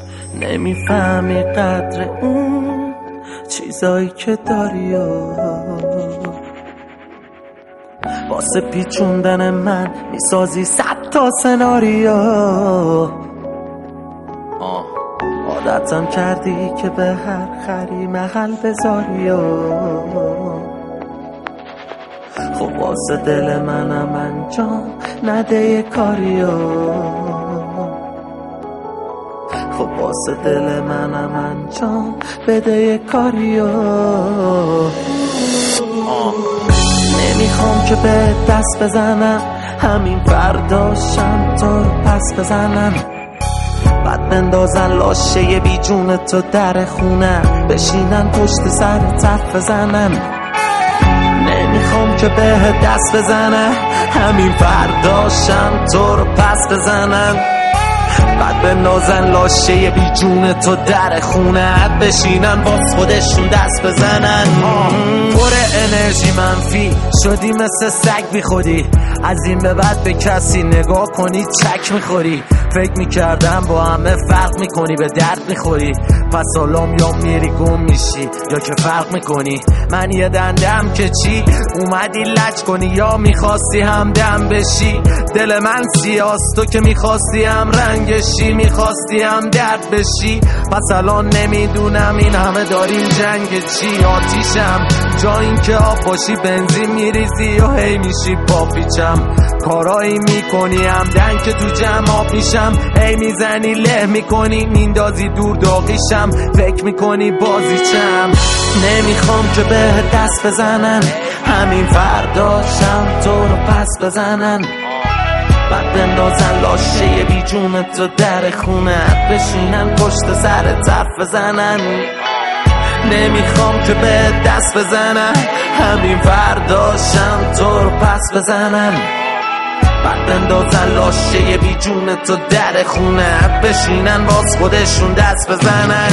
نمیفهمی قدر اون چیزایی که داری واسه پیچوندن من میسازی 100 تا سناریو. عادتم کردی که به هر خری محل بذاری خب واسه دل منم انجام نده یه کاریو. خب واسه دل منم انجام بده یه کاریو. نمیخوام که به دست بزنم همین فرداشم تو رو پس بزنم بعد بندازن لاشه بی جون تو در خونه بشینن پشت سر حرف بزنن. نمیخوام که به دست بزنم همین فرداشم تو رو پس بزنن بعد بندازن لاشه بی جون تو در خونه بشینن باز خودشون دست بزنن. پر انرژی منفی شدی مثل سگ بی خودی از این به بعد به کسی نگاه کنی چک میخوری. فکر میکردم با همه فرق میکنی به درد میخوری پس حالا یا میری گم میشی یا که فرق میکنی. من یه دندم که چی اومدی لج کنی یا میخواستی همدم بشی. دل من سیاست تو که میخواستی هم رنگشی میخواستی هم درد بشی. پس الان نمیدونم این همه داریم جنگ چی. آتیشم جا این که آب باشی بنزین میریزی و هی میشی پاپیچم. کارایی میکنی همدن که تو جمع آب میشم هی میزنی له میکنی میندازی دور داغیشم فکر میکنی بازیچم. نمیخوام که به دست بزنن همین فرداشم تو رو پس بزنن بعد بندازن لاشه بی جون تو در خونه بشینن پشت سر حرف بزنن. نمیخوام که به دست بزنن همین فرداشم تو رو پس بزنن بعد بندازن لاشه بی جون تو در خونه بشینن باز خودشون دست بزنن.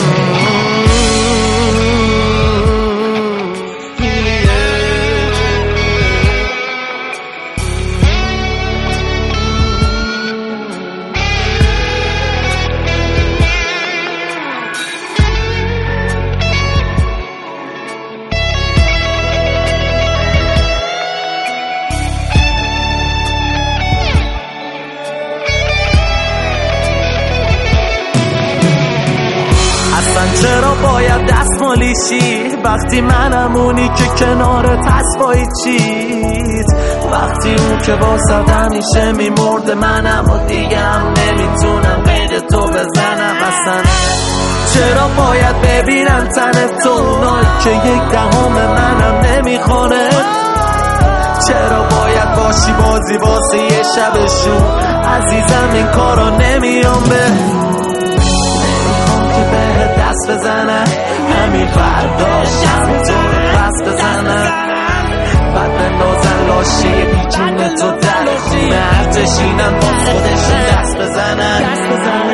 چرا باید دستمالی شی وقتی منم اونی که کنارت هست با چیز وقتی اون که واسه همیشه میمرده منم و دیگه هم نمیتونم غیر تو بزنم اصلا. چرا باید ببینم تن تو اونایی که 1/10 منم نمیخونه. چرا باید باشی بازی واسه یه شبشون عزیزم این کارا نمیام به دست بزنه همین فرداشم تو رو پس بزنه بعد بندازن لاشه بی جون تو در خونه بشینن با خودشون دست بزنن.